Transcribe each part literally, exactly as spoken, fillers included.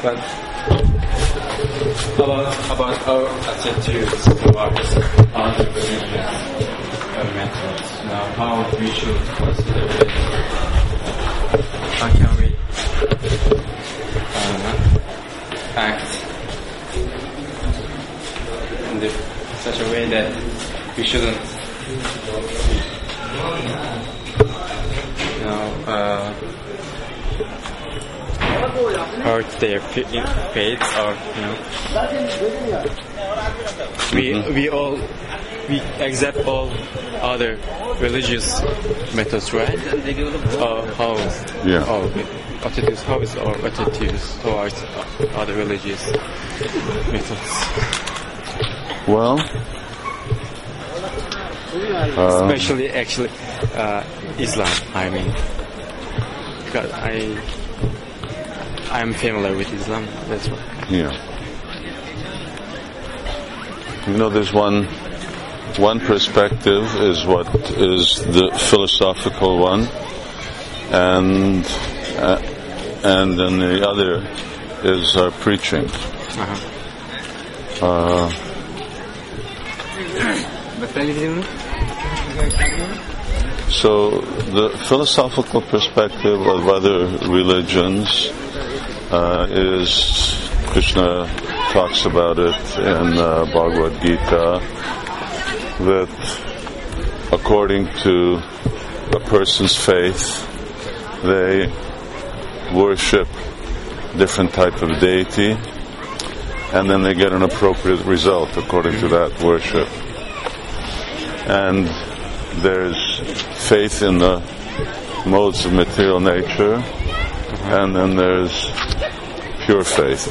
but about about our attitudes towards other religious uh, methods. Now, how we should consider it? How can we uh, act in the, such a way that we shouldn't, you know, uh, hurt their faith, or you know, we Mm-hmm. we all we accept all other religious methods, right? Uh, how Yeah. oh, attitudes? How is our attitudes towards other religious methods? Well, uh, Especially, actually, uh, Islam. I mean, because I I'm familiar with Islam. That's why. yeah. You know, there's one one perspective is what is the philosophical one, and uh, and then the other is our preaching. Uh-huh. Uh, so the philosophical perspective of other religions uh, is, Krishna talks about it in uh, Bhagavad Gita, that according to a person's faith, they worship different type of deity, and then they get an appropriate result according to that worship. And there's faith in the modes of material nature, and then there's pure faith.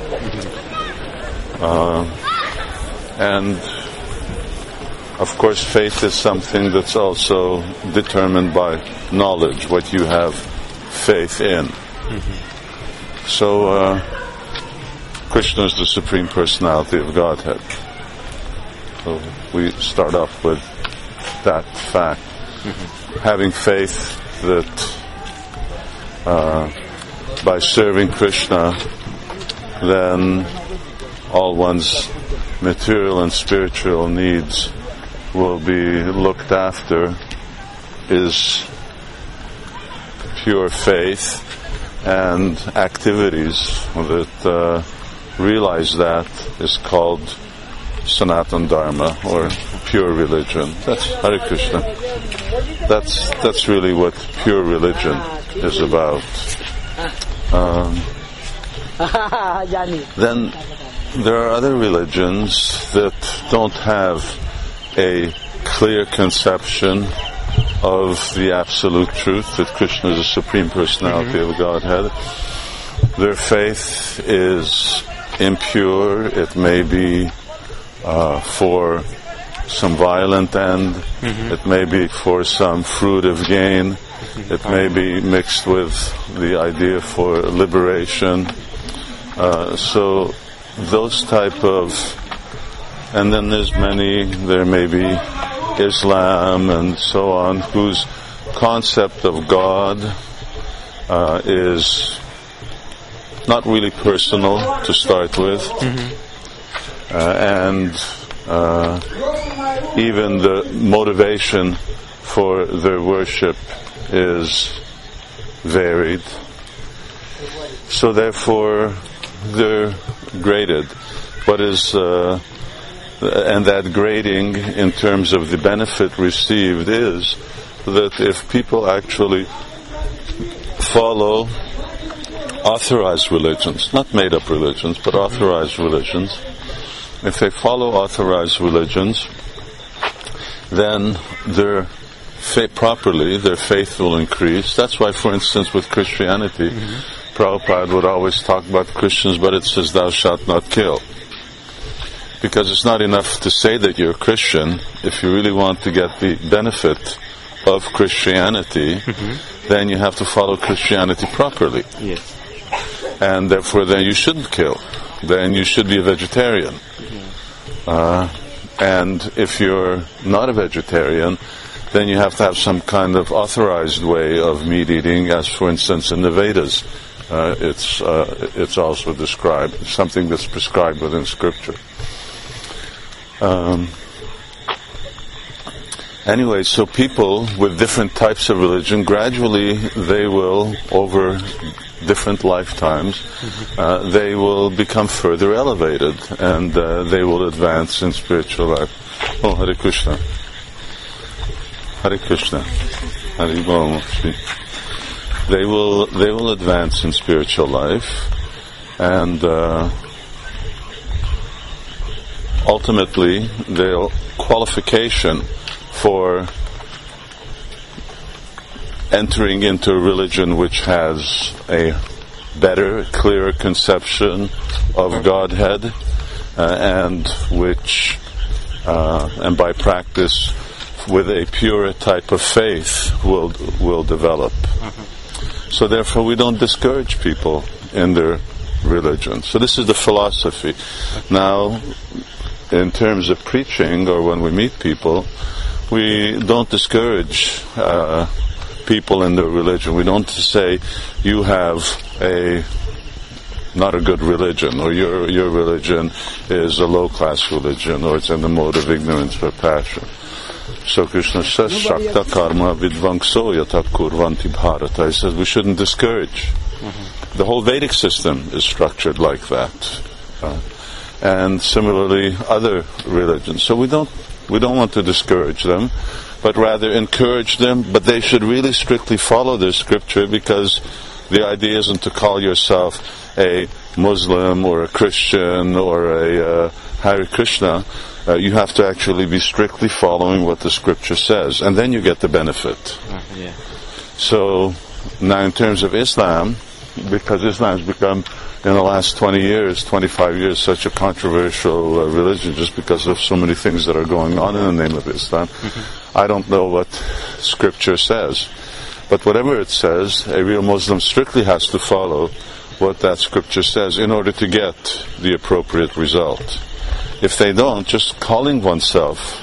Uh, and of course, faith is something that's also determined by knowledge, what you have faith in. Mm-hmm. So, uh, Krishna is the Supreme Personality of Godhead. So we start off with that fact. Mm-hmm. Having faith that uh, by serving Krishna, then all one's material and spiritual needs will be looked after, is pure faith, and activities that uh, realize that is called Sanatana Dharma, or pure religion. That's Hare Krishna. That's that's really what pure religion is about. Um, then there are other religions that don't have a clear conception of the absolute truth, that Krishna is the Supreme Personality mm-hmm. of Godhead. Their faith is impure. It may be uh, for some violent end. Mm-hmm. It may be for some fruitive gain. Mm-hmm. It may be mixed with the idea for liberation. Uh, so those type of, and then there's many, there may be Islam and so on, whose concept of God uh, is not really personal to start with. Mm-hmm. uh, and uh, even the motivation for their worship is varied. So therefore they're graded. What is uh, and that grading in terms of the benefit received is that if people actually follow authorized religions, not made-up religions, but authorized religions, if they follow authorized religions, then their faith, properly, their faith will increase. That's why, for instance, with Christianity, mm-hmm. Prabhupada would always talk about Christians, but it says, thou shalt not kill. Because it's not enough to say that you're a Christian. If you really want to get the benefit of Christianity, mm-hmm. then you have to follow Christianity properly. Yes. And therefore then you shouldn't kill. Then you should be a vegetarian. Mm-hmm. Uh, and if you're not a vegetarian, then you have to have some kind of authorized way of meat eating, as for instance in the Vedas. uh, it's uh, it's also described, something that's prescribed within Scripture. Um, anyway, so people with different types of religion, gradually they will, over different lifetimes, uh, they will become further elevated, and uh, they will advance in spiritual life. Oh, Hare Krishna. Hare Krishna. Hare Bol. They will they will advance in spiritual life, and uh, ultimately their qualification for entering into a religion which has a better, clearer conception of Godhead, uh, and which, uh, and by practice, with a purer type of faith, will will develop. Mm-hmm. So therefore, we don't discourage people in their religion. So this is the philosophy. Now, in terms of preaching, or when we meet people, we don't discourage uh, people in their religion. We don't say, you have a not a good religion, or your your religion is a low-class religion, or it's in the mode of ignorance or passion. So Krishna says, Shakta karma vidvangso yatat kurvanti bharata. He says we shouldn't discourage. Mm-hmm. The whole Vedic system is structured like that. Uh, and similarly, other religions. So we don't we don't want to discourage them, but rather encourage them, but they should really strictly follow their scripture, because the idea isn't to call yourself a Muslim or a Christian or a uh, Hare Krishna. Uh, you have to actually be strictly following what the scripture says, and then you get the benefit. Uh, yeah. So now in terms of Islam, because Islam has become, in the last twenty years, twenty-five years, such a controversial uh, religion, just because of so many things that are going on in the name of Islam, mm-hmm. I don't know what scripture says. But whatever it says, a real Muslim strictly has to follow what that scripture says in order to get the appropriate result. If they don't, just calling oneself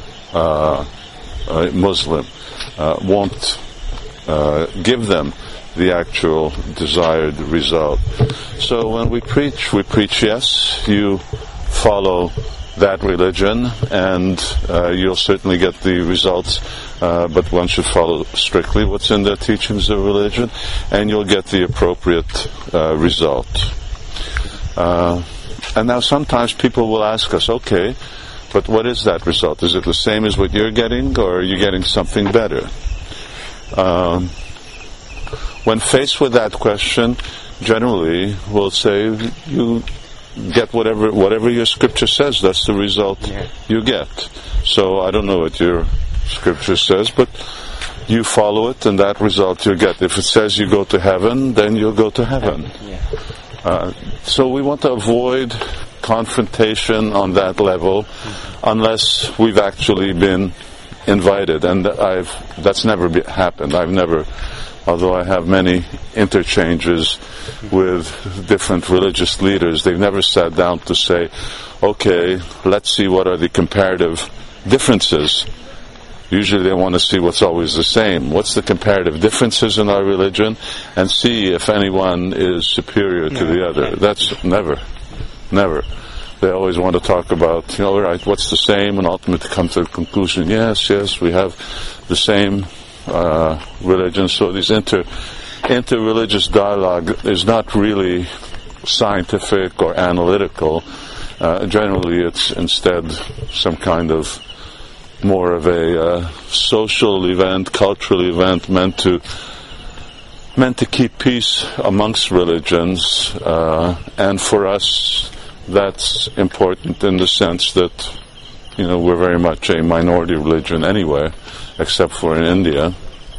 uh, a Muslim uh, won't uh, give them the actual desired result. So when we preach, we preach, yes, you follow that religion, and uh, you'll certainly get the results, uh, but one should follow strictly what's in the teachings of religion, and you'll get the appropriate uh, result. Uh, and now sometimes people will ask us, okay, but what is that result? Is it the same as what you're getting, or are you getting something better? Um, when faced with that question, generally we'll say, you get whatever whatever your scripture says, that's the result yeah. you get. So I don't know what your scripture says, but you follow it, and that result you get. If it says you go to heaven, then you'll go to heaven. Yeah. Uh, so we want to avoid confrontation on that level, mm-hmm. unless we've actually been invited, and I've that's never be, happened. I've never, although I have many interchanges with different religious leaders, they've never sat down to say, okay, let's see what are the comparative differences. Usually they want to see what's always the same. What's the comparative differences in our religion, and see if anyone is superior to the other. That's never, never. They always want to talk about, you know, all right, what's the same, and ultimately come to the conclusion, yes, yes, we have the same uh, religion. So these inter, inter-religious dialogue is not really scientific or analytical. Uh, generally it's instead some kind of more of a uh, social event, cultural event, meant to meant to keep peace amongst religions, uh, and for us that's important in the sense that, you know, we're very much a minority religion anywhere, except for in India.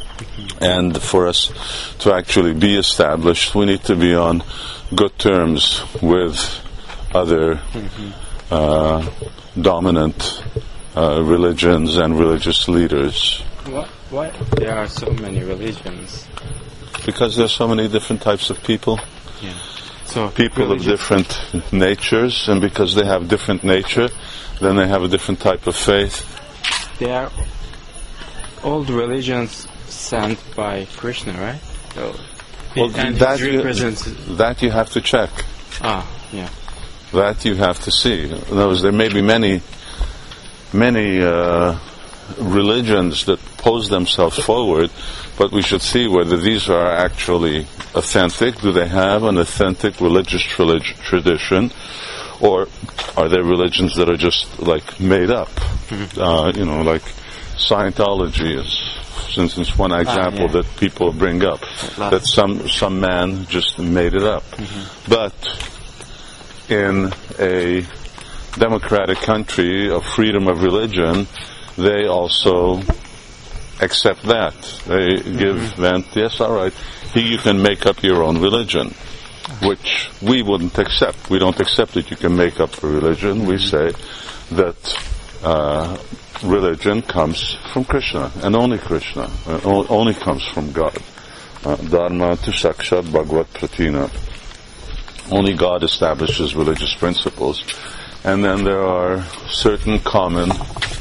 And for us to actually be established, we need to be on good terms with other mm-hmm. uh, dominant uh, religions and religious leaders. Why, why there are so many religions? Because there's so many different types of people. Yeah. So people religion. of different natures, and because they have different nature, then they have a different type of faith. They are all the religions sent by Krishna, right? So Well, and that it you, represents... that you have to check. Ah, yeah. That you have to see. In other words, there may be many, many uh, religions that pose themselves forward, but we should see whether these are actually authentic. Do they have an authentic religious trelig- tradition? Or are there religions that are just like made up? Mm-hmm. Uh, you know, like Scientology is, for instance, one example ah, yeah. that people bring up. Last. That some some man just made it up. Mm-hmm. But in a democratic country of freedom of religion, they also accept that. They mm-hmm. give vent, yes, all right, here you can make up your own religion, which we wouldn't accept. We don't accept that you can make up a religion. We say that uh, religion comes from Krishna, and only Krishna, uh, only comes from God. Uh, Dharma tu sakshat bhagavad pratina. Only God establishes religious principles. And then there are certain common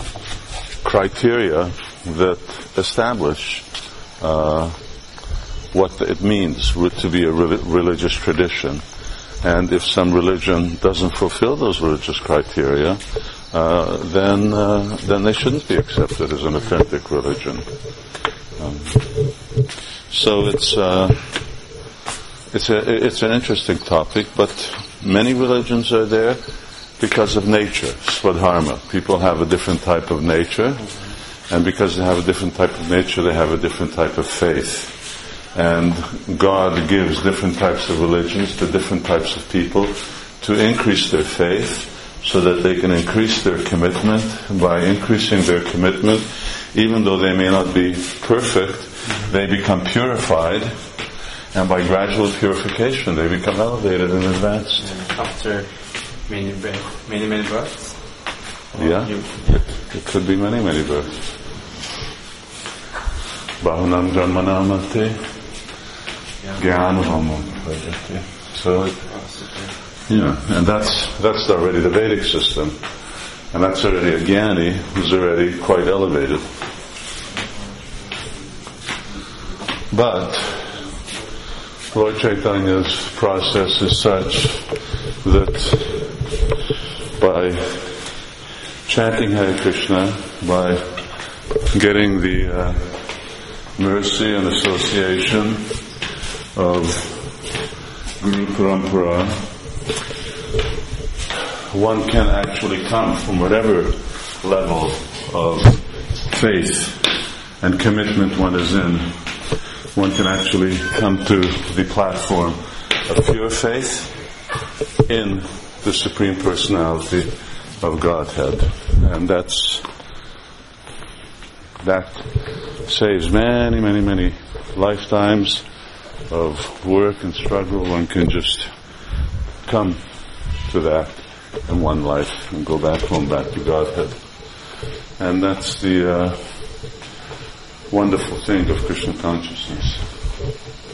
criteria that establish uh, what it means to be a re- religious tradition. And if some religion doesn't fulfill those religious criteria, uh, then uh, then they shouldn't be accepted as an authentic religion. Um, so it's uh, it's a it's an interesting topic, but many religions are there because of nature, swadharma. People have a different type of nature, and because they have a different type of nature, they have a different type of faith. And God gives different types of religions to different types of people to increase their faith so that they can increase their commitment. By increasing their commitment, even though they may not be perfect, they become purified, and by gradual purification they become elevated and advanced. After many, many, many births? Yeah, it, it could be many, many births. Bahunam janmanamate. So, it, yeah, and that's that's already the Vedic system, and that's already a Jnani who's already quite elevated. But Lord Chaitanya's process is such that by chanting Hare Krishna, by getting the uh, mercy and association of Guru Parampara, one can actually come from whatever level of faith and commitment one is in. One can actually come to the platform of pure faith in the Supreme Personality of Godhead. And that's that saves many, many, many lifetimes of work and struggle. One can just come to that in one life and go back home, back to Godhead. And that's the uh, wonderful thing of Krishna consciousness.